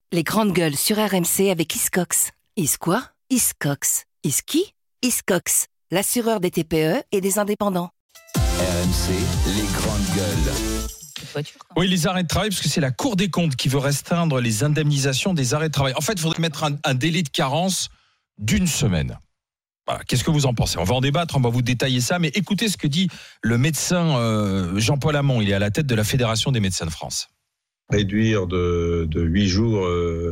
Les grandes gueules sur RMC avec Hiscox. Is quoi? Hiscox. Is qui? Hiscox, l'assureur des TPE et des indépendants. RMC, les grandes gueules. Oui, les arrêts de travail, parce que c'est la Cour des comptes qui veut restreindre les indemnisations des arrêts de travail. En fait, il faudrait mettre un délai de carence d'1 semaine. Voilà. Qu'est-ce que vous en pensez? On va en débattre, on va vous détailler ça, mais écoutez ce que dit le médecin Jean-Paul Hamon. Il est à la tête de la Fédération des médecins de France. Réduire de 8 jours,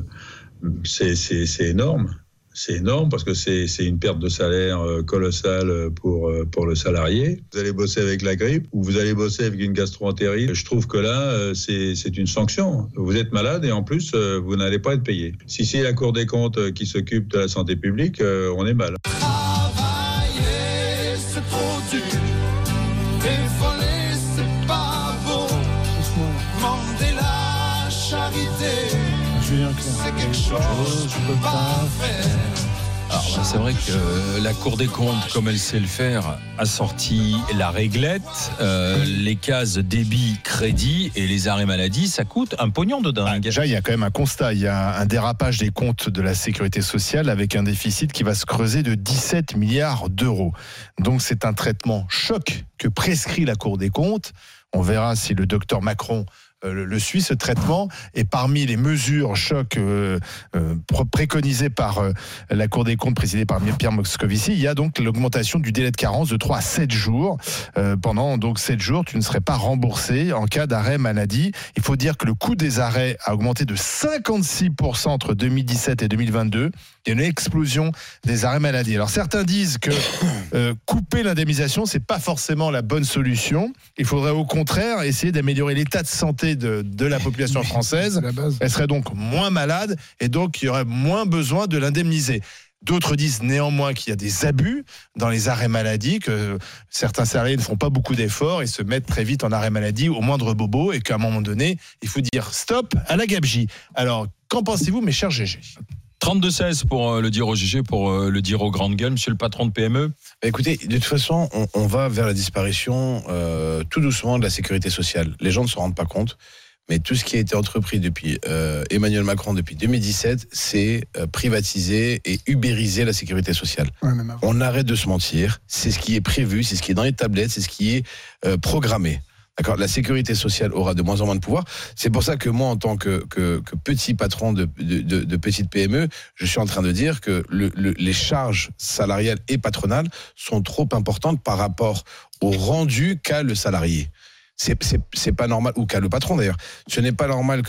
c'est énorme. C'est énorme parce que c'est une perte de salaire colossale pour le salarié. Vous allez bosser avec la grippe ou vous allez bosser avec une gastro-entérite. Je trouve que là, c'est une sanction. Vous êtes malade et en plus, vous n'allez pas être payé. Si c'est la Cour des comptes qui s'occupe de la santé publique, on est mal. Travailler, c'est trop dur. Dévoler, c'est pas beau. Demander la charité, c'est quelque chose je peux pas faire. Alors, c'est vrai que la Cour des comptes, comme elle sait le faire, a sorti la réglette, les cases débit, crédit et les arrêts maladie, ça coûte un pognon de dingue. Déjà, il y a quand même un constat, il y a un dérapage des comptes de la sécurité sociale avec un déficit qui va se creuser de 17 milliards d'euros. Donc c'est un traitement choc que prescrit la Cour des comptes. On verra si le docteur Macron le suit, ce traitement. Et parmi les mesures choc préconisées par la Cour des comptes, présidée par Pierre Moscovici, il y a donc l'augmentation du délai de carence de 3 à 7 jours. Pendant donc 7 jours, tu ne serais pas remboursé en cas d'arrêt maladie. Il faut dire que le coût des arrêts a augmenté de 56% entre 2017 et 2022. Il y a une explosion des arrêts maladie. Alors certains disent que couper l'indemnisation, c'est pas forcément la bonne solution. Il faudrait au contraire essayer d'améliorer l'état de santé de la population française. Elle serait donc moins malade et donc il y aurait moins besoin de l'indemniser. D'autres disent néanmoins qu'il y a des abus dans les arrêts maladie, que certains salariés ne font pas beaucoup d'efforts et se mettent très vite en arrêt maladie au moindre bobo et qu'à un moment donné, il faut dire stop à la gabegie. Alors, qu'en pensez-vous, mes chers GG ? 32-16 pour le dire au GG, pour le dire aux grandes gueules, monsieur le patron de PME. Écoutez, de toute façon, on va vers la disparition tout doucement de la sécurité sociale. Les gens ne se rendent pas compte, mais tout ce qui a été entrepris depuis Emmanuel Macron depuis 2017, c'est privatiser et ubériser la sécurité sociale. Ouais, on arrête de se mentir, c'est ce qui est prévu, c'est ce qui est dans les tablettes, c'est ce qui est programmé. D'accord, la sécurité sociale aura de moins en moins de pouvoir. C'est pour ça que moi, en tant que petit patron de petite PME, je suis en train de dire que les charges salariales et patronales sont trop importantes par rapport au rendu qu'a le salarié. C'est pas normal, ou qu'a le patron d'ailleurs. Ce n'est pas normal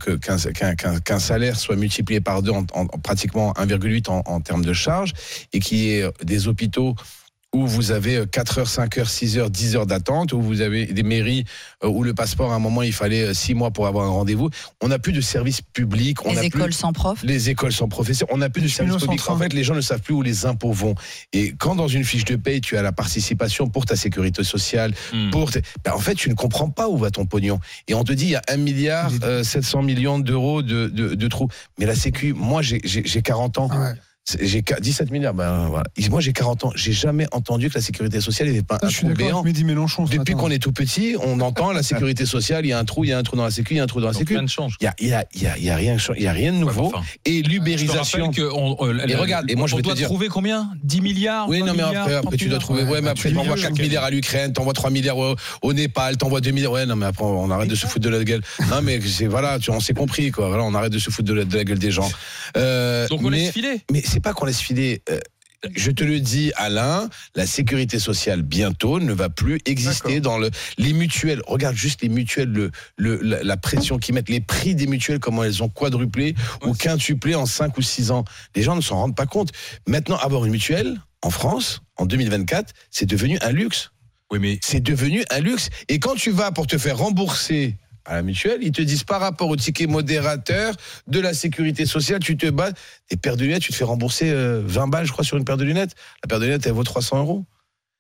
qu'un salaire soit multiplié par 2 en pratiquement 1,8 en termes de charges, et qu'il y ait des hôpitaux où vous avez 4 heures, 5 heures, 6 heures, 10 heures d'attente, où vous avez des mairies où le passeport, à un moment, il fallait 6 mois pour avoir un rendez-vous. On n'a plus de services publics. Les écoles sans prof. Les écoles sans professeur. On n'a plus de services publics. En fait, les gens ne savent plus où les impôts vont. Et quand dans une fiche de paye, tu as la participation pour ta sécurité sociale, en fait, tu ne comprends pas où va ton pognon. Et on te dit, il y a 1 milliard 700 millions d'euros de trous. Mais la sécu, moi, j'ai 40 ans. Ouais. J'ai 17 milliards, voilà. Moi j'ai 40 ans, j'ai jamais entendu que la sécurité sociale n'était pas un trou béant. Depuis qu'on est tout petit, on entend la sécurité sociale, il y a un trou dans la sécu, il y a un trou dans la sécu. Il y a rien de nouveau. Et l'ubérisation. Et regarde, et moi je vais te dire, trouver combien 10 milliards. Oui, non mais après tu dois trouver. Ouais, mais après tu envoies 4 milliards à l'Ukraine, t'envoies 3 milliards au Népal, t'envoies 2 milliards. Ouais, non mais après on arrête de se foutre de la gueule. Non mais voilà, on s'est compris quoi. Voilà, on arrête de se foutre de la gueule des gens. Donc on laisse filer. Mais c'est pas qu'on laisse filer. Je te le dis, Alain, la sécurité sociale bientôt ne va plus exister. D'accord. Dans les mutuelles. Regarde juste les mutuelles, la pression qu'ils mettent, les prix des mutuelles, comment elles ont quadruplé ou quintuplé en 5 ou 6 ans. Les gens ne s'en rendent pas compte. Maintenant, avoir une mutuelle en France, en 2024, c'est devenu un luxe. Oui, mais c'est devenu un luxe. Et quand tu vas pour te faire rembourser à la mutuelle, ils te disent par rapport au ticket modérateur de la sécurité sociale, tu te bats, tes paires de lunettes, tu te fais rembourser 20 balles, je crois, sur une paire de lunettes. La paire de lunettes, elle vaut 300 €.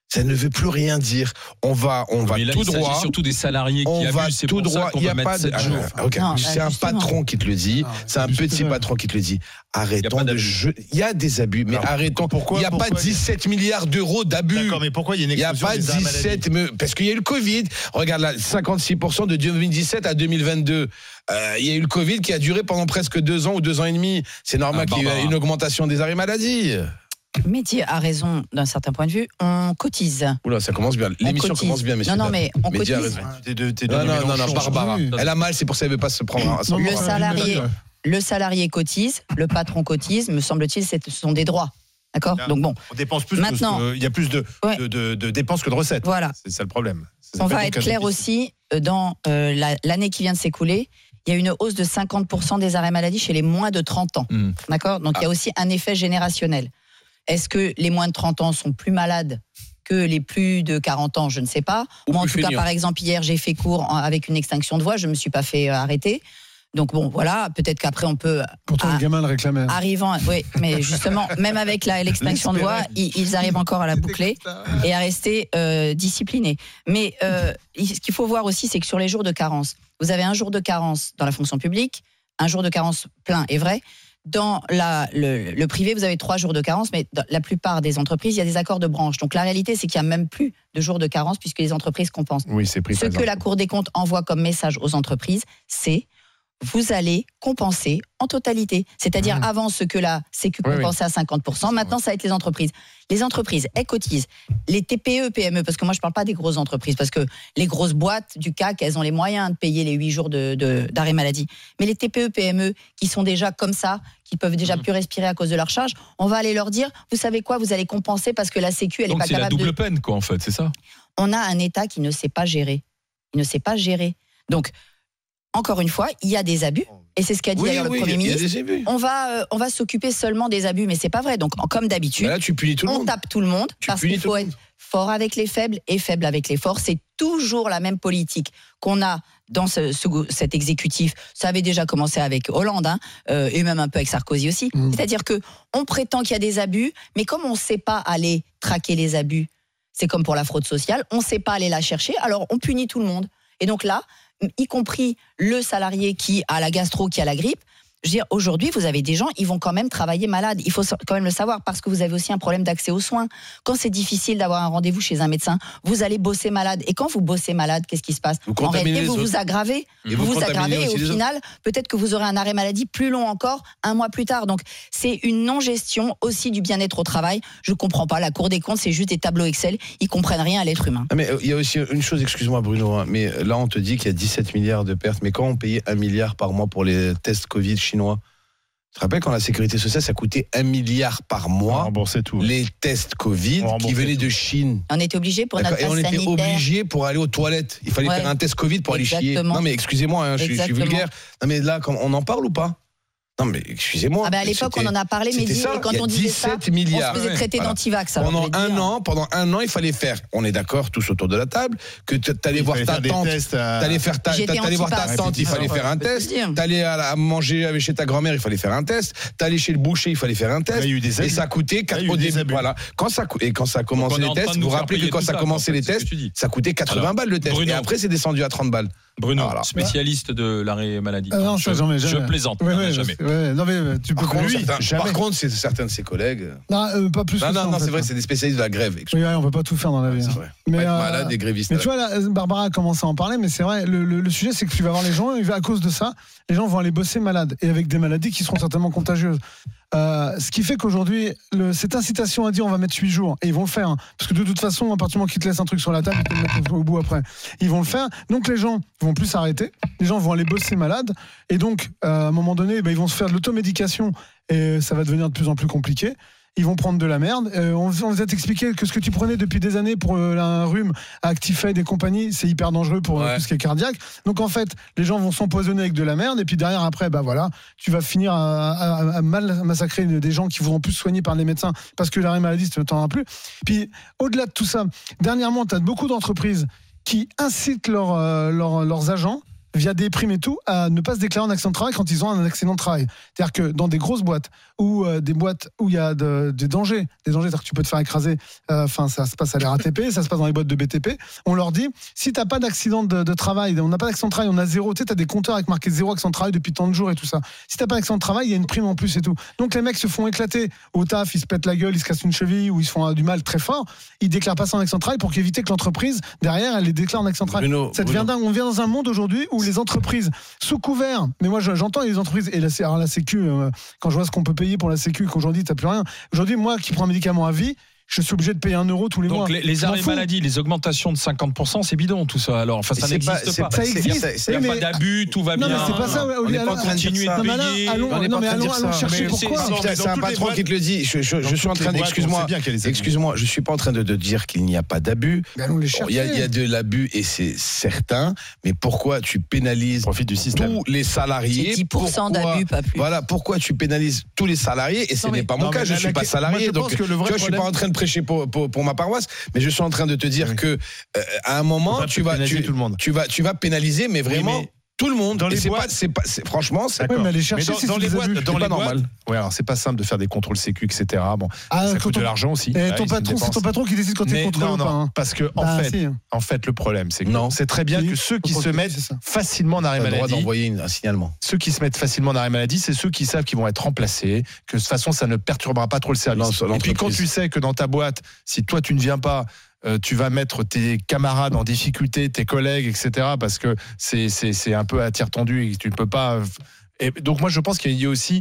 Ça ne veut plus rien dire. On va mais là, tout il s'agit droit. surtout des salariés On qui va abusent. C'est tout pour ça droit. qu'on Il n'y va a mettre pas 7 jours. Non, c'est un justement. patron qui te le dit. C'est un petit patron qui te le dit. Arrêtons de jeu. Il y a des abus, mais arrêtons. Il n'y a pas 17 milliards d'euros d'abus. D'accord, mais pourquoi il y a une Il n'y a explosion pas des arrêts maladie 17, parce qu'il y a eu le Covid. Regarde là, 56% de 2017 à 2022. Il y a eu le Covid qui a duré pendant presque 2 ans ou 2 ans et demi. C'est normal qu'il y ait une augmentation des arrêts maladie. Métier a raison d'un certain point de vue. On cotise. Oula, ça commence bien. L'émission commence bien, messieurs. Non, mais on Média a cotise. raison. Non, Barbara. Elle a mal, c'est pour ça qu'elle ne veut pas se prendre. Le salarié cotise, le patron cotise. Me semble-t-il, ce sont des droits. D'accord. Donc bon. On dépense plus. Maintenant, il y a plus de dépenses que de recettes. Voilà. C'est ça le problème. On va être clair aussi dans l'année qui vient de s'écouler. Il y a une hausse de 50% des arrêts maladie chez les moins de 30 ans. D'accord. Donc il y a aussi un effet générationnel. Est-ce que les moins de 30 ans sont plus malades que les plus de 40 ans? Je ne sais pas. Moi, en tout cas, par exemple, hier, j'ai fait cours avec une extinction de voix. Je ne me suis pas fait arrêter. Donc bon, voilà, peut-être qu'après on peut. Pourtant le gamin le réclamait. Oui, mais justement, même avec l'extinction de voix, ils arrivent encore à la boucler et à rester disciplinés. Mais ce qu'il faut voir aussi, c'est que sur les jours de carence, vous avez un jour de carence dans la fonction publique, un jour de carence plein et vrai. Dans le privé, vous avez 3 jours de carence, mais dans la plupart des entreprises, il y a des accords de branche. Donc la réalité, c'est qu'il n'y a même plus de jours de carence puisque les entreprises compensent. Oui, c'est pris. Ce que la Cour des comptes envoie comme message aux entreprises, c'est vous allez compenser en totalité. C'est-à-dire avant ce que la Sécu compensait à 50%, maintenant ça va être les entreprises. Les entreprises, elles cotisent. Les TPE, PME, parce que moi je ne parle pas des grosses entreprises, parce que les grosses boîtes du CAC, elles ont les moyens de payer les 8 jours d'arrêt maladie. Mais les TPE, PME, qui sont déjà comme ça, qui peuvent déjà plus respirer à cause de leur charge, on va aller leur dire, vous savez quoi, vous allez compenser parce que la Sécu, elle n'est pas capable de... Donc c'est la double peine, quoi, en fait, c'est ça? On a un État qui ne sait pas gérer. Il ne sait pas gérer. Donc, encore une fois, il y a des abus, et c'est ce qu'a dit d'ailleurs le Premier ministre. On va s'occuper seulement des abus, mais c'est pas vrai. Donc, comme d'habitude, là, tu punis tout le monde. On tape tout le monde parce qu'il faut être fort avec les faibles et faible avec les forts. C'est toujours la même politique qu'on a dans cet exécutif. Ça avait déjà commencé avec Hollande, et même un peu avec Sarkozy aussi. C'est-à-dire que on prétend qu'il y a des abus, mais comme on ne sait pas aller traquer les abus, c'est comme pour la fraude sociale, on ne sait pas aller la chercher, alors on punit tout le monde. Et donc là, y compris le salarié qui a la gastro, qui a la grippe, je veux dire, aujourd'hui, vous avez des gens, ils vont quand même travailler malades. Il faut quand même le savoir, parce que vous avez aussi un problème d'accès aux soins. Quand c'est difficile d'avoir un rendez-vous chez un médecin, vous allez bosser malade. Et quand vous bossez malade, qu'est-ce qui se passe? En réalité, vous aggravez. Vous aggravez et au final, peut-être que vous aurez un arrêt maladie plus long encore, 1 mois plus tard. Donc, c'est une non-gestion aussi du bien-être au travail. Je ne comprends pas. La Cour des comptes, c'est juste des tableaux Excel. Ils ne comprennent rien à l'être humain. Mais il y a aussi une chose, excuse-moi Bruno, mais là on te dit qu'il y a 17 milliards de pertes. Mais quand on payait 1 milliard par mois pour les tests Covid chinois, tu te rappelles quand la sécurité sociale, ça coûtait 1 milliard par mois, on remboursait tout. Les tests Covid qui venaient de Chine. On était obligé pour notre passe sanitaire. Et on était obligé pour aller aux toilettes. Il fallait faire un test Covid pour aller chier. Non mais excusez-moi, je suis vulgaire. Non mais là, on en parle ou pas? Non mais excusez-moi. À l'époque on en a parlé, mais quand on disait ça, milliards. on se faisait traiter d'antivax. Pendant un an, il fallait faire. On est d'accord tous autour de la table que t'allais voir ta tante, t'allais voir ta tante, il fallait faire un test. T'allais à manger chez ta grand-mère, il fallait faire un test. T'allais chez le boucher, il fallait faire un test. Et ça coûtait au début. Voilà. Quand ça a commencé les tests, vous vous rappelez que quand ça a commencé les tests, ça coûtait 80 balles le test. Et après c'est descendu à 30 balles. Bruno, spécialiste de l'arrêt maladie. Non, jamais. Je plaisante, jamais. Non mais tu peux par contre, c'est certains de ses collègues. Non, pas plus. Non, c'est vrai, c'est des spécialistes de la grève. Oui, on peut pas tout faire dans la vie. C'est vrai. Mais être malade, des grévistes. Mais tu vois, là, Barbara a commencé à en parler, mais c'est vrai, le sujet, c'est que tu vas voir les gens, et à cause de ça, les gens vont aller bosser malades, et avec des maladies qui seront certainement contagieuses. Ce qui fait qu'aujourd'hui, cette incitation à dire on va mettre 8 jours, et ils vont le faire, parce que de toute façon, à partir du moment qu'ils te laissent un truc sur la table, ils te le mettent au bout après. Ils vont le faire, donc les gens vont plus s'arrêter, les gens vont aller bosser malades, et donc à un moment donné, ils vont se faire de l'automédication, et ça va devenir de plus en plus compliqué. Ils vont prendre de la merde. On vous a expliqué que ce que tu prenais depuis des années pour un rhume, Actifed et compagnie, c'est hyper dangereux pour tout ce qui est cardiaque. Donc en fait, les gens vont s'empoisonner avec de la merde et puis derrière après, tu vas finir à mal massacrer des gens qui voudront plus se soigner par les médecins parce que l'arrêt maladie, tu ne t'en as plus. Puis au-delà de tout ça, dernièrement, tu as beaucoup d'entreprises qui incitent leurs agents via des primes et tout, à ne pas se déclarer en accident de travail quand ils ont un accident de travail. C'est-à-dire que dans des grosses boîtes ou des boîtes où il y a des dangers, c'est-à-dire que tu peux te faire écraser, ça se passe à la RATP, ça se passe dans les boîtes de BTP, on leur dit, si t'as pas d'accident de travail, on n'a pas d'accident de travail, on a zéro, tu sais, t'as des compteurs avec marqué 0 accident de travail depuis tant de jours et tout ça. Si t'as pas d'accident de travail, il y a une prime en plus et tout. Donc les mecs se font éclater au taf, ils se pètent la gueule, ils se cassent une cheville ou ils se font du mal très fort, ils déclarent pas ça en accident de travail pour éviter que l'entreprise derrière elle les déclare en accident de travail. Ça devient dingue. On vient dans un monde aujourd'hui où les entreprises sous couvert, mais moi j'entends les entreprises et la Sécu, quand je vois ce qu'on peut payer pour la Sécu, qu'aujourd'hui t'as plus rien. Aujourd'hui, moi qui prends un médicament à vie, je suis obligé de payer 1 euro tous les mois. Donc les arrêts maladie, les augmentations de 50%, c'est bidon tout ça. Alors, enfin, ça n'existe pas. Ça existe. Il n'y a pas d'abus, tout va bien. Non, mais c'est pas ça. On n'est pas continué de payer. Allons chercher pourquoi. C'est un patron qui te le dit. Je suis en train excuse-moi, je suis pas en train de dire qu'il n'y a pas d'abus. Il y a de l'abus et c'est certain. Mais pourquoi tu pénalises tous les salariés? 10% d'abus, pas plus. Voilà, pourquoi tu pénalises tous les salariés? Et ce n'est pas mon cas. Je suis pas salarié, donc je suis pas en train de prêcher pour ma paroisse, mais je suis en train de te dire que à un moment tu vas pénaliser, mais vraiment tout le monde. Dans les boîtes, franchement, c'est mais aller chercher dans les boîtes, pas normal. Ouais, alors c'est pas simple de faire des contrôles sécu, etc. Bon, ça coûte de l'argent aussi. Et ton patron, c'est ton patron qui décide quand tu es contrôlé ou pas. Non, parce que en fait, le problème, c'est que c'est très bien que ceux qui se mettent facilement en arrêt maladie, le droit d'envoyer un signalement. Ceux qui se mettent facilement en arrêt maladie, c'est ceux qui savent qu'ils vont être remplacés, que de toute façon, ça ne perturbera pas trop le service. Et puis quand tu sais que dans ta boîte, si toi tu ne viens pas, tu vas mettre tes camarades en difficulté, tes collègues, etc. parce que c'est un peu à tir tendu et tu ne peux pas. Et donc moi je pense qu'il y a aussi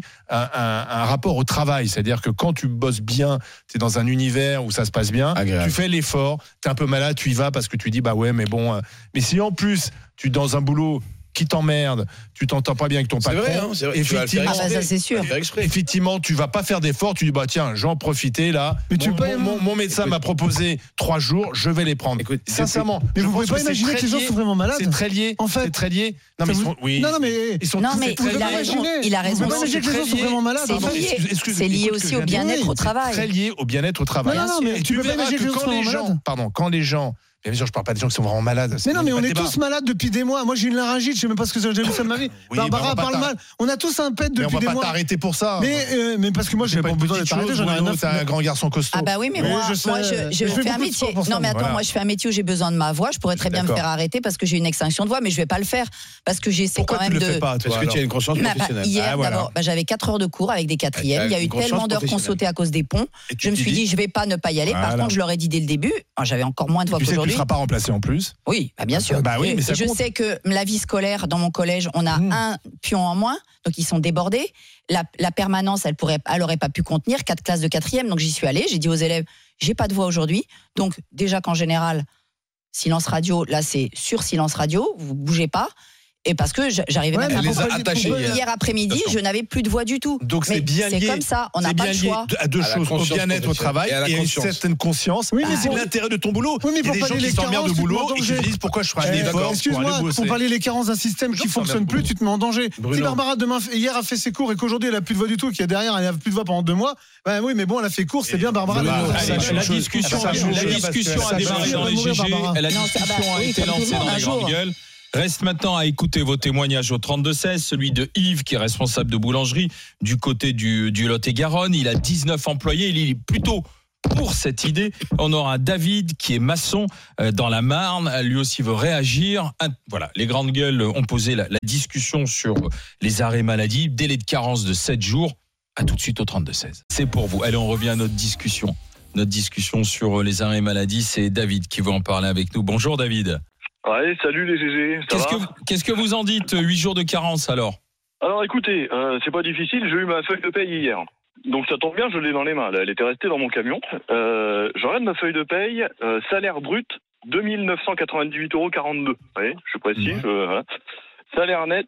un rapport au travail, c'est-à-dire que quand tu bosses bien, tu es dans un univers où ça se passe bien, tu fais l'effort, tu es un peu malade, tu y vas parce que tu dis bah ouais mais bon, mais si en plus tu es dans un boulot qui t'emmerde, tu t'entends pas bien avec ton patron. C'est vrai, effectivement, ça c'est sûr. Effectivement, tu vas pas faire d'efforts, tu dis bah tiens, j'en profiter là. Mais mon médecin m'a proposé 3 jours, je vais les prendre. Écoute, sincèrement, mais vous pouvez pas imaginer que les gens sont vraiment malades. C'est très lié. En fait, c'est très lié. Non mais ils sont il a raison. Vous pouvez imaginer que les gens sont vraiment malades. C'est lié aussi au bien-être au travail. Très lié au bien-être au travail. Non mais tu peux pas imaginer que les gens sont vraiment malades. Pardon, quand les gens bien sûr, je parle pas des gens qui sont vraiment malades. Mais non, mais on est tous malades depuis des mois. Moi, j'ai une laryngite, je sais même pas ce que j'ai vu ça de ma vie. Barbara parle mal. On a tous un pet depuis des mois. Mais on va pas t'arrêter pour ça. Mais parce que moi, j'ai pas besoin d'être arrêté. J'en ai rien à faire. T'es un grand garçon costaud. Ah bah oui, mais moi, je fais un métier. Non, mais attends, moi, je fais un métier où j'ai besoin de ma voix. Je pourrais très bien me faire arrêter parce que j'ai une extinction de voix, mais je vais pas le faire parce que j'essaie quand même de. Pourquoi tu le fais pas, toi? Parce que tu as une conscience professionnelle. Hier, d'abord, j'avais 4 heures de cours avec des quatrièmes. Il y a eu tellement d'heures qu'on sautait à cause des ponts. Je me suis dit, je vais pas ne pas y aller. Par contre, je leur ai dit dès le début. J'avais encore moins de voix qu'aujourd'hui. Tu seras pas remplacé en plus. Oui, bien sûr. Bah oui, mais ça je sais que la vie scolaire, dans mon collège, on a un pion en moins, donc ils sont débordés. La permanence, elle aurait pas pu contenir 4 classes de 4e, donc j'y suis allée. J'ai dit aux élèves, j'ai pas de voix aujourd'hui. Donc déjà qu'en général, silence radio, là c'est sur silence radio, vous bougez pas. Et parce que j'arrivais même à hier après-midi, je n'avais plus de voix du tout. Donc c'est bien lié. C'est comme ça, on n'a pas le choix. À deux choses, au bien-être au travail et à une certaine conscience. Oui, mais c'est l'intérêt de ton boulot. Oui, mais il y a des gens qui s'emmerdent au boulot et qui se disent pourquoi je ferai un effort. Excuse-moi, pour pallier les carences d'un système qui fonctionne plus, tu te mets en danger. Si Barbara hier a fait ses cours et qu'aujourd'hui elle a plus de voix du tout, qu'il y a derrière elle a plus de voix pendant 2 mois, bah oui, mais bon, elle a fait cours, c'est bien Barbara. La discussion a démarré dans les GG, la discussion a été lancée dans les grandes gueules. Reste maintenant à écouter vos témoignages au 32-16, celui de Yves qui est responsable de boulangerie du côté du Lot-et-Garonne. Il a 19 employés, il est plutôt pour cette idée. On aura David qui est maçon dans la Marne, lui aussi veut réagir. Voilà, les grandes gueules ont posé la discussion sur les arrêts maladie, délai de carence de 7 jours. À tout de suite au 32-16. C'est pour vous. Allez, on revient à notre discussion sur les arrêts maladie. C'est David qui veut en parler avec nous. Bonjour David. Ouais, salut les GG. Qu'est-ce que vous en dites, 8 jours de carence alors? Alors écoutez, c'est pas difficile, j'ai eu ma feuille de paye hier. Donc ça tombe bien, je l'ai dans les mains. Là, elle était restée dans mon camion. Je regarde ma feuille de paye, salaire brut 2 998,42 €. Vous voyez, je précise. Voilà. Salaire net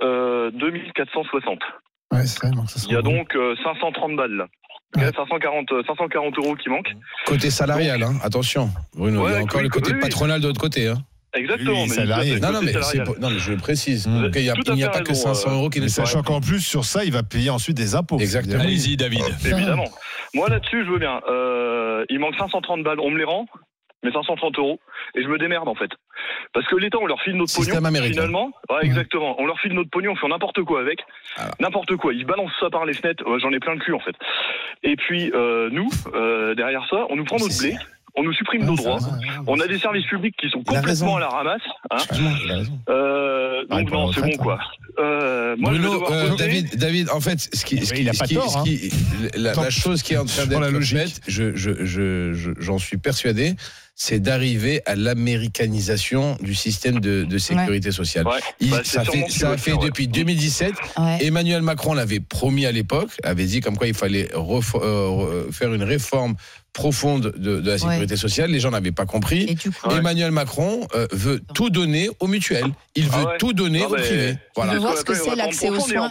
2460. Ouais, c'est vrai, donc ça. Il y a donc 530 balles là. Ouais. 540 € qui manquent. Côté salarial, donc, attention. Bruno, il y a encore le côté patronal de l'autre côté. Exactement. Oui, salarié. Non, mais je le précise. Il n'y a pas que 500 € qui ne sont. Sachant qu'en plus, sur ça, il va payer ensuite des impôts. Exactement. Allez-y, David. Évidemment. Moi, là-dessus, je veux bien. Il manque 530 balles. On me les rend. mes 530 €, et je me démerde en fait. Parce que l'État, on leur file notre Système pognon, américain. finalement. Ouais, exactement. On leur file notre pognon, on fait n'importe quoi avec. N'importe quoi. Ils balancent ça par les fenêtres. J'en ai plein le cul en fait. Et puis nous, derrière ça, on nous prend notre blé. On nous supprime nos droits. On a des services publics qui sont complètement à la ramasse. Hein. Il a raison. Donc non, c'est bon quoi. Moi, Bruno, je vais devoir voter. David, en fait, la chose qui est en train d'être faite, j'en suis persuadé, c'est d'arriver à l'américanisation du système de sécurité sociale. Ouais. Ça a fait depuis 2017. Ouais. Emmanuel Macron l'avait promis à l'époque, avait dit comme quoi il fallait faire une réforme profonde de la sécurité sociale. Les gens n'avaient pas compris. Et du coup, Emmanuel Macron veut tout donner aux mutuelles. Il veut tout donner aux privés. Voilà. Vous voulez voir ce que c'est l'accès aux soins?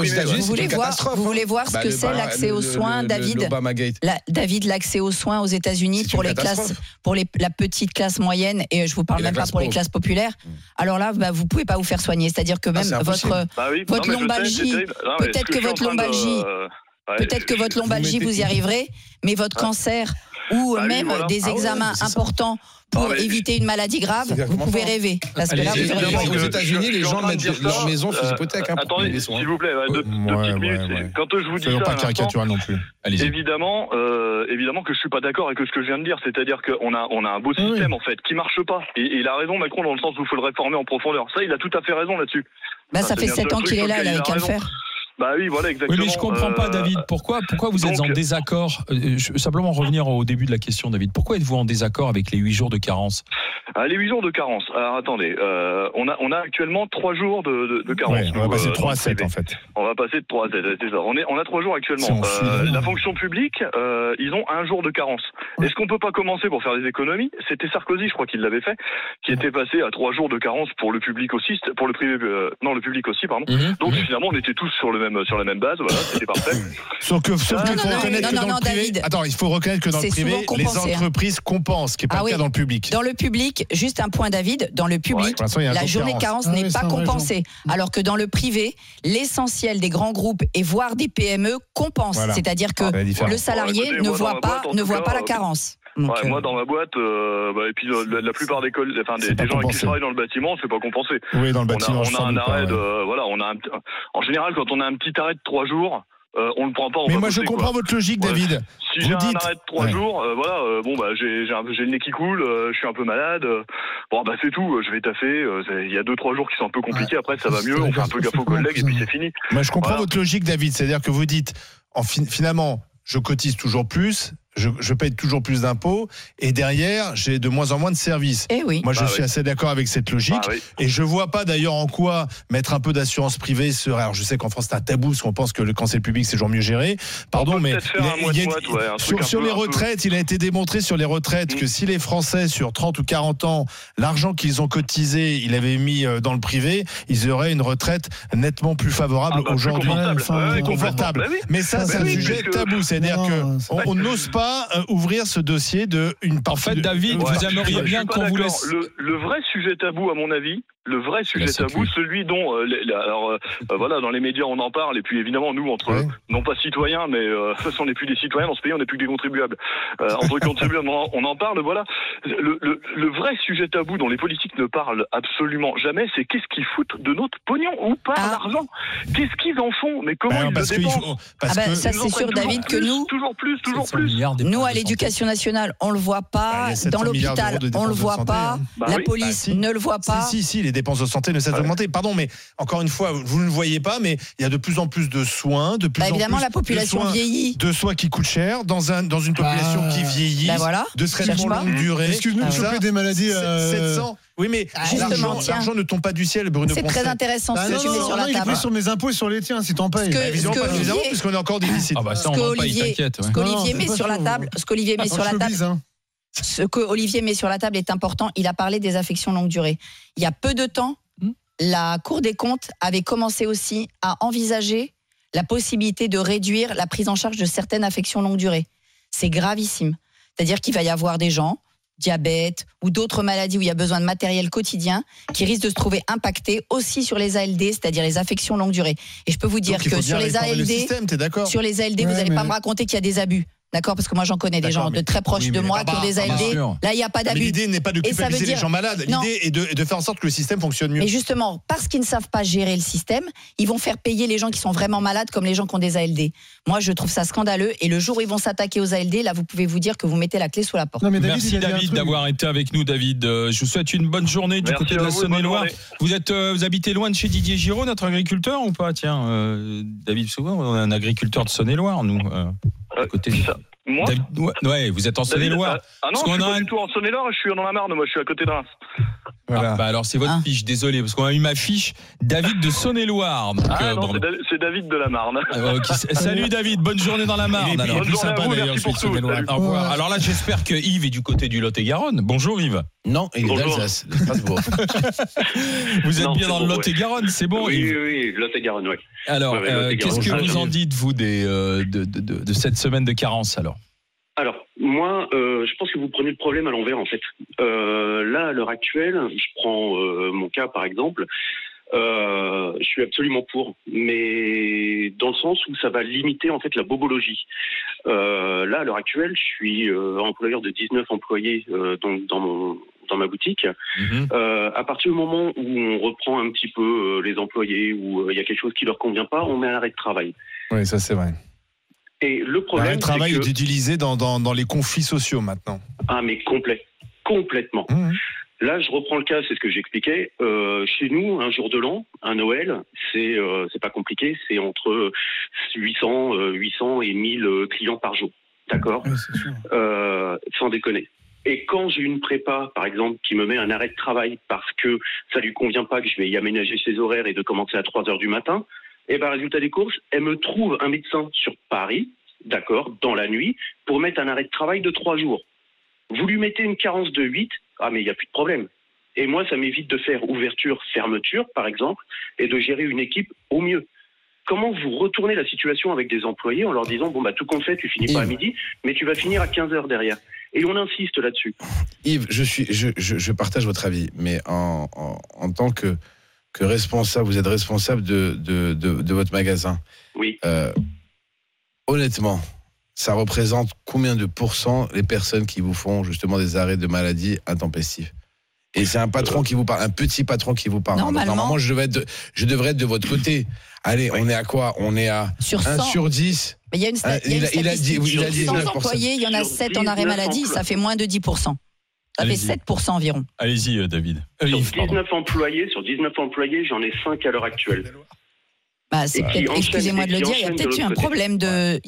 Vous voulez voir ce que c'est l'accès aux soins, David? David, l'accès aux soins aux États-Unis pour les classes, pour la petite classe moyenne, et je vous parle même pas pour les classes populaires. Alors là, vous pouvez pas vous faire soigner. C'est-à-dire que même votre lombalgie, peut-être que votre lombalgie. Peut-être que votre lombalgie, vous y arriverez, mais votre cancer ou même des examens importants pour éviter une maladie grave, vous pouvez rêver. Parce que là, aux États-Unis, les gens mettent leur maison sous hypothèque. Attendez, s'il vous plaît, deux petites minutes. Quand je vous dis ça, pas caricatural non plus. Évidemment que je suis pas d'accord avec ce que je viens de dire. C'est-à-dire qu'on a un beau système en fait qui marche pas. Et il a raison, Macron, dans le sens où il faut le réformer en profondeur. Ça, il a tout à fait raison là-dessus. Ça fait 7 ans qu'il est là, il avait qu'à le faire. Bah oui, voilà, exactement. Oui, mais je comprends pas, David. Pourquoi vous êtes en désaccord? Simplement revenir au début de la question, David. Pourquoi êtes-vous en désaccord avec les 8 jours de carence? Les 8 jours de carence. Alors attendez, on a actuellement 3 jours de carence. Ouais, on va passer de 3 à 7 en fait. On va passer de 3 à 7, c'est ça. On a 3 jours actuellement. La fonction publique, ils ont 1 jour de carence. Est-ce qu'on peut pas commencer pour faire des économies? C'était Sarkozy, je crois qu'il l'avait fait, qui était passé à 3 jours de carence pour le public aussi, pour le privé, le public aussi, pardon. Donc finalement, on était tous sur la même base, voilà, c'était parfait. Sauf qu'il faut reconnaître que dans le privé, il faut reconnaître que dans le privé, les entreprises compensent, ce qui n'est pas le cas dans le public. Dans le public, juste un point, David, dans le public, la journée de carence n'est pas compensée. Alors que dans le privé, l'essentiel des grands groupes et voire des PME compensent. C'est-à-dire que le salarié ne voit pas la carence. Donc, moi dans ma boîte, et puis la plupart des gens qui travaillent dans le bâtiment, c'est pas compensé. Oui, dans le bâtiment, on a un arrêt en général, quand on a un petit arrêt de 3 jours, on le prend pas. Mais moi je comprends votre logique, David. Si j'ai un arrêt de 3 jours, j'ai le nez qui coule, je suis un peu malade. C'est tout, je vais taffer. Il y a 2-3 jours qui sont un peu compliqués. Après ça va mieux, on fait un peu gaffe aux collègues et puis c'est fini. Moi je comprends votre logique, David. C'est-à-dire que vous dites, finalement, je cotise toujours plus. Je paye toujours plus d'impôts et derrière, j'ai de moins en moins de services. Moi, je suis assez d'accord avec cette logique et je vois pas d'ailleurs en quoi mettre un peu d'assurance privée serait. Alors, je sais qu'en France, c'est un tabou parce qu'on pense que quand c'est le public, c'est toujours mieux géré. Pardon, mais sur les retraites, il a été démontré sur les retraites que si les Français, sur 30 ou 40 ans, l'argent qu'ils ont cotisé, ils l'avaient mis dans le privé, ils auraient une retraite nettement plus favorable aujourd'hui. Confortable. Mais ça, c'est un sujet tabou. C'est-à-dire qu'on n'ose pas ouvrir ce dossier de une partie. En fait, David, vous aimeriez bien qu'on vous laisse. Le vrai sujet tabou, à mon avis, celui dont, dans les médias on en parle, et puis évidemment nous non pas citoyens, mais on n'est plus des citoyens dans ce pays, on n'est plus que des contribuables. Entre contribuables, on en parle. Voilà. Le vrai sujet tabou dont les politiques ne parlent absolument jamais, c'est qu'est-ce qu'ils foutent de notre pognon ou pas l'argent. Qu'est-ce qu'ils en font? Mais comment ils le dépensent? Ça c'est sûr, David, que nous toujours plus. Nous à l'éducation nationale, on le voit pas. Dans l'hôpital, on le voit pas. La police ne le voit pas. Si, les dépenses de santé ne cessent d'augmenter. Pardon, mais encore une fois, vous ne le voyez pas, mais il y a de plus en plus de soins, de plus en évidemment, plus la population vieillit. De soins qui coûtent cher, dans une population qui vieillit, de traitements longue durée. Excuse-nous de choper des maladies. 700. Oui, mais l'argent ne tombe pas du ciel, Bruno. C'est très intéressant ce que tu mets sur la table. Il est sur mes impôts et sur les tiens, si t'en payes. Évidemment, puisqu'on est encore déficit. Ce qu'Olivier met sur la table, ce que Olivier met sur la table est important. Il a parlé des affections longue durée. Il y a peu de temps, la Cour des comptes avait commencé aussi à envisager la possibilité de réduire la prise en charge de certaines affections longue durée. C'est gravissime. C'est-à-dire qu'il va y avoir des gens, diabète ou d'autres maladies où il y a besoin de matériel quotidien, qui risquent de se trouver impactés aussi sur les ALD, c'est-à-dire les affections longue durée. Et je peux vous dire que sur les ALD, vous n'allez pas me raconter qu'il y a des abus. D'accord, parce que moi j'en connais des gens de très proches de moi qui ont des ALD. Là, il n'y a pas d'abus. L'idée n'est pas de culpabiliser les gens malades. L'idée est de faire en sorte que le système fonctionne mieux. Et justement, parce qu'ils ne savent pas gérer le système, ils vont faire payer les gens qui sont vraiment malades comme les gens qui ont des ALD. Moi, je trouve ça scandaleux. Et le jour où ils vont s'attaquer aux ALD, là, vous pouvez vous dire que vous mettez la clé sous la porte. Non, mais David, merci David d'avoir été avec nous, David. Je vous souhaite une bonne journée du côté de la Saône-et-Loire. Vous habitez loin de chez Didier Giraud, notre agriculteur, ou pas? Tiens, David, souvent, on a un agriculteur de Saône-et-loire, nous, à côté. Moi ouais, vous êtes en Saône-et-Loire. Ah non, je suis pas du tout en Saône-et-Loire, je suis dans la Marne, moi, je suis à côté de Reims. Voilà. Alors c'est votre fiche, désolé, parce qu'on a eu ma fiche David de Saône-et-Loire. Donc, non, c'est David de la Marne. Salut David, bonne journée dans la Marne. Bonne journée sympa, à vous, merci pour tout. Au revoir. Alors là, j'espère que Yves est du côté du Lot-et-Garonne. Bonjour Yves. Non, il est d'Alsace, de Strasbourg. Vous êtes bien dans le Lot-et-Garonne, c'est bon? Oui, Lot-et-Garonne, oui. Alors, qu'est-ce que vous en dites, vous, de cette semaine de carence, alors? Alors, moi, je pense que vous prenez le problème à l'envers, en fait. Là, à l'heure actuelle, je prends mon cas, par exemple, je suis absolument pour, mais dans le sens où ça va limiter, en fait, la bobologie. Là, à l'heure actuelle, je suis employeur de 19 employés dans ma boutique. À partir du moment où on reprend un petit peu les employés, où il y a quelque chose qui leur convient pas, on met un arrêt de travail. Oui, ça c'est vrai. Et le problème, le travail est utilisé dans les conflits sociaux maintenant. Ah, mais complètement. Là, je reprends le cas, c'est ce que j'expliquais. Chez nous, un jour de l'an, un Noël, c'est pas compliqué, c'est entre 800 et 1000 clients par jour. D'accord ? Sans déconner. Et quand j'ai une prépa, par exemple, qui me met un arrêt de travail parce que ça lui convient pas que je vais y aménager ses horaires et de commencer à 3 heures du matin, et ben, résultat des courses, elle me trouve un médecin sur Paris, d'accord, dans la nuit, pour mettre un arrêt de travail de 3 jours. Vous lui mettez une carence de 8, ah mais il n'y a plus de problème. Et moi, ça m'évite de faire ouverture, fermeture, par exemple, et de gérer une équipe au mieux. Comment vous retournez la situation avec des employés en leur disant, bon, bah, tout compte fait, tu finis pas à midi, mais tu vas finir à 15 heures derrière. Et on insiste là-dessus. Yves, je partage votre avis, mais en tant que responsable, vous êtes responsable de votre magasin. Oui. Honnêtement, ça représente combien de pourcents les personnes qui vous font justement des arrêts de maladie intempestifs? Et c'est un patron qui vous parle, un petit patron qui vous parle. Normalement, je devrais être de votre côté. Allez, on est à quoi? On est à sur 100. 1 sur 10. Mais il y a une statistique. Sur 100 employés, il y en a 7 en arrêt maladie, ça fait moins de 10%. Ça fait 7% environ. Allez-y, David. Sur 19 employés, j'en ai 5 à l'heure actuelle. Bah, excusez-moi de le dire, il y a peut-être un problème de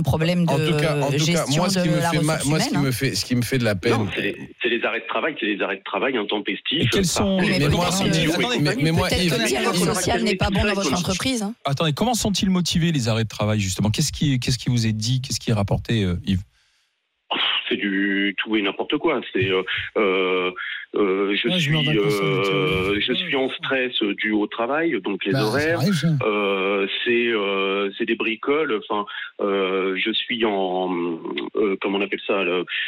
gestion de la ressource humaine. Moi, ce qui me fait de la peine. Non, c'est les arrêts de travail intempestifs. Et quels sont peut-être que le dialogue social n'est pas bon dans votre entreprise. Attendez, comment sont-ils motivés, les arrêts de travail, justement? Qu'est-ce qui vous est dit? Qu'est-ce qui est rapporté, Yves? C'est du tout et n'importe quoi. C'est je suis en stress dû au travail, donc les horaires. C'est des bricoles. Enfin, je suis en comment on appelle ça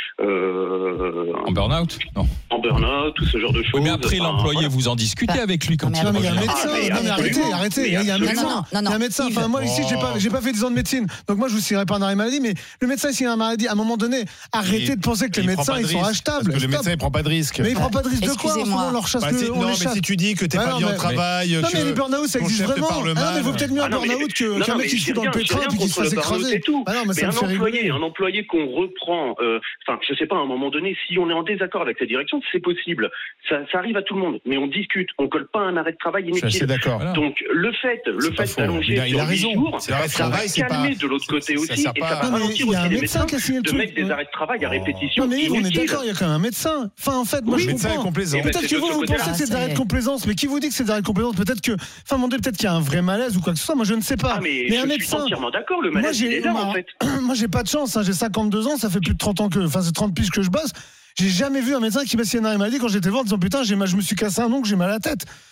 en burn-out? Non. En burn-out, tout ce genre de choses. Oui, mais après l'employé, vous en discutez avec lui quand il y a un médecin. Arrêtez. Il y a un médecin. Il y a un médecin. Enfin, moi ici, j'ai pas fait 10 ans de médecine, donc moi je vous signerai pas un arrêt maladie. Mais le médecin, s'il a un maladie, à un moment donné, arrêtez de penser que les médecins ils sont achetables. Parce que le médecin il prend pas de risque. Mais il prend pas de risque de quoi? On leur chasse le. Non, mais si tu dis que t'es pas bien au travail. Non, mais les burn-out ça existe vraiment. Non, mais il vaut peut-être mieux un burn-out qu'un mec qui se fout dans le pétrole et qui se fasse écraser. Non, mais un employé qu'on reprend. Enfin, je sais pas, à un moment donné, si on est en désaccord avec la direction, c'est possible. Ça arrive à tout le monde. Mais on discute. On colle pas un arrêt de travail inutile. Je suis d'accord. Donc le fait d'allonger sur 10 jours, ça va calmer de l'autre côté aussi. Et ça va ralentir aussi les médecins de mettre des arrêts de travail à répétition. Non, mais on est d'accord, il y a quand même un médecin. Enfin, en fait, moi je comprends. Peut-être que vous pensez que c'est des arrêts de complaisance, mais qui vous dit que c'est des arrêts de complaisance? Peut-être que, enfin, peut-être qu'il y a un vrai malaise ou quoi que ce soit. Moi, je ne sais pas. Mais un médecin. Je suis entièrement d'accord. Le malaise, il est là, en fait. Moi, j'ai pas de chance. J'ai 52 ans. Ça fait plus de 30 ans c'est 30 piges que je bosse. J'ai jamais vu un médecin qui m'a signé un arrêt maladie quand j'étais voir en disant putain, je me suis cassé un ongle, j'ai mal à la tête.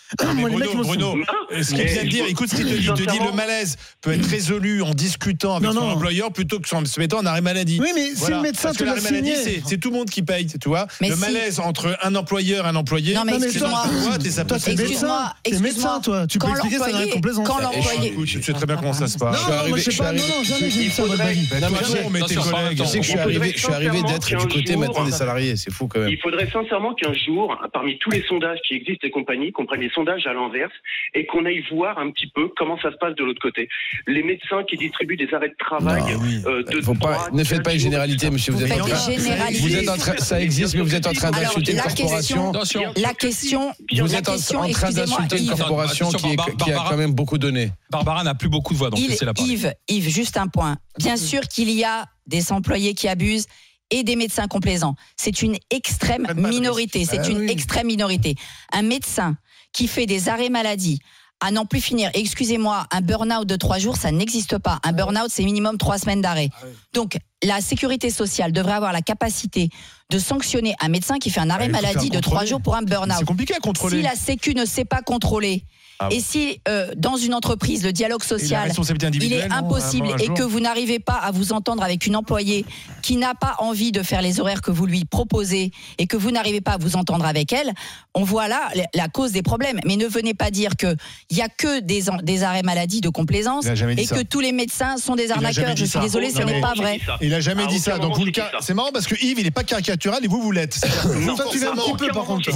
Bruno, ce qu'il vient de dire, écoute ce qu'il te dit. Il te dit le malaise peut être résolu en discutant avec son employeur plutôt que en se mettant en arrêt maladie. Oui, mais si le médecin te l'a signé. C'est tout le monde qui paye, tu vois. Le malaise entre un employeur et un employé. Non, mais excuse-moi. Toi, t'es médecin, toi. Tu peux expliquer ça dans la complaisance. Quand l'employé. Je sais très bien comment ça se passe. Non, je sais pas. Non, jamais j'ai dit ça, votre avis. Mais tes collègues, je sais que je suis arrivé d'être du côté maintenant des salariés. C'est fou quand même. Il faudrait sincèrement qu'un jour, parmi tous les sondages qui existent et compagnie, qu'on prenne les sondages à l'envers et qu'on aille voir un petit peu comment ça se passe de l'autre côté. Les médecins qui distribuent des arrêts de travail ne faites pas une généralité, monsieur. Vous êtes en train, ça existe, mais vous êtes en train d'insulter une corporation. La question, vous êtes en train d'insulter une corporation qui a quand même beaucoup donné. Barbara n'a plus beaucoup de voix, donc laissez la parole. Yves, juste un point. Bien sûr qu'il y a des employés qui abusent et des médecins complaisants. C'est une extrême minorité. Extrême minorité. Un médecin qui fait des arrêts maladie à n'en plus finir. Excusez-moi, un burn-out de 3 jours, ça n'existe pas. Un burn-out, c'est minimum 3 semaines d'arrêt. Donc, la sécurité sociale devrait avoir la capacité de sanctionner un médecin qui fait un arrêt maladie de 3 jours pour un burn-out. C'est compliqué à contrôler. Si la Sécu ne sait pas contrôler, et si dans une entreprise, le dialogue social, il est impossible et que vous n'arrivez pas à vous entendre avec une employée qui n'a pas envie de faire les horaires que vous lui proposez et que vous n'arrivez pas à vous entendre avec elle, on voit là la cause des problèmes. Mais ne venez pas dire qu'il n'y a que des arrêts maladie de complaisance et que tous les médecins sont des arnaqueurs. Je suis désolée, ce n'est pas vrai. Il n'a jamais dit ça. Donc c'est marrant parce que Yves, il n'est pas caricatural et vous l'êtes. Toi, tu l'as un petit peu par contre.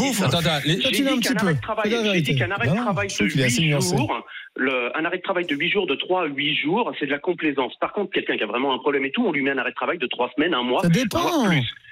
J'ai dit qu'un arrêt de travail de 8 jours, un arrêt de travail de 8 jours, de 3 à 8 jours, c'est de la complaisance. Par contre, quelqu'un qui a vraiment un problème et tout, on lui met un arrêt de travail de 3 semaines, 1 mois. Ça dépend.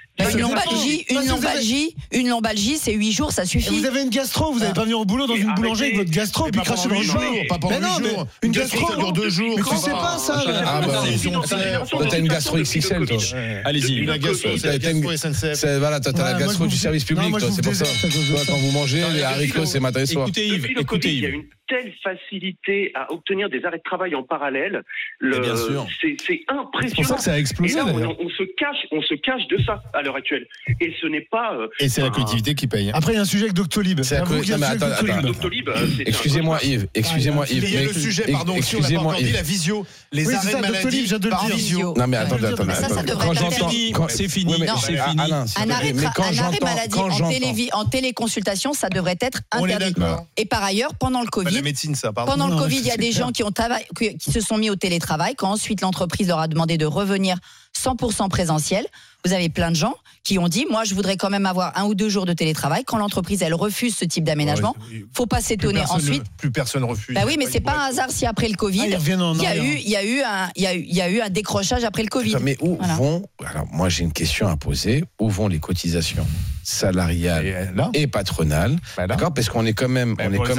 Une lombalgie, c'est 8 jours, ça suffit. Vous avez une gastro, vous n'allez pas venir au boulot dans une boulangerie avec votre gastro puis cracher dans le jour. Pas pendant 8 jours. Une gastro, ça dure 2 jours. Mais tu sais pas ça. Toi, t'as une gastro XXL, toi. Allez-y. La gastro, c'est la gastro SNCF. Voilà, toi, t'as la gastro du service public, toi, c'est pour ça. Toi, quand vous mangez, les haricots, c'est matin et soir. Écoutez Yves. Il y a une telle facilité à obtenir des arrêts de travail en parallèle. C'est impressionnant. C'est pour ça que ça a explosé. Et là, on se cache de ça à l'heure actuelle. Et ce n'est pas. Et c'est la collectivité qui paye. Après, il y a un sujet avec Doctolib. Excusez-moi, Yves. Il y a le sujet, pardon, aussi, on n'a pas encore dit la visio. Les arrêts de maladie par visio. Non, mais attendez. C'est fini. C'est fini. Un arrêt maladie en téléconsultation, ça devrait être interdit. Et par ailleurs, pendant le Covid, il y a des gens qui se sont mis au télétravail, quand ensuite l'entreprise leur a demandé de revenir 100% présentiel. Vous avez plein de gens qui ont dit, moi, je voudrais quand même avoir 1 ou 2 jours de télétravail. Quand l'entreprise, elle refuse ce type d'aménagement, faut pas s'étonner ensuite. Plus personne refuse. Bah oui, mais c'est pas un hasard si après le Covid, il y a eu un décrochage après le Covid. Mais où vont, alors moi j'ai une question à poser, où vont les cotisations salariales et patronales? D'accord, parce qu'on est quand même,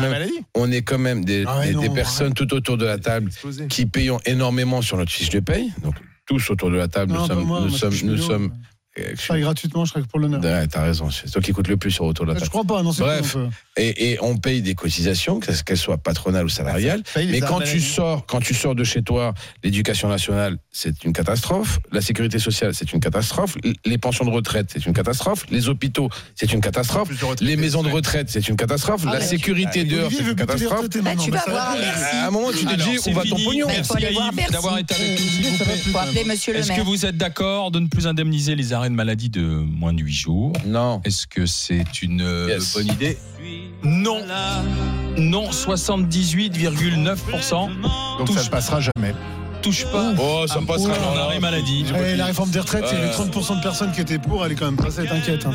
des personnes tout autour de la table qui payons énormément sur notre fiche de paye. Donc tous autour de la table, nous sommes Je travaille gratuitement, je serais que pour l'honneur. Ouais, t'as raison, c'est toi qui coûte le plus sur autour de la table. Je crois pas, non, c'est bref, et on paye des cotisations, qu'elles soient patronales ou salariales. Mais quand tu sors de chez toi, l'éducation nationale, c'est une catastrophe. La sécurité sociale, c'est une catastrophe. Les pensions de retraite, c'est une catastrophe. Les hôpitaux, c'est une catastrophe. Les maisons de retraite, c'est une catastrophe. La sécurité dehors, c'est une catastrophe. Tu vas voir Bercy. À un moment, tu te dis, où va ton pognon? Merci à Yves d'avoir été avec nous, s'il vous plaît. Faut appeler monsieur le maire. Est-ce que vous êtes d'accord de ne plus indemniser les arrêts de maladie de moins de 8 jours? Non. Est-ce que c'est une bonne idée? Non. Non, 78,9%. Donc ça ne passera jamais. Touche pas. Oh, ça passera en arrêt maladie. La réforme des retraites, il y a eu 30% de personnes qui étaient pour, elle est quand même passée, t'inquiète.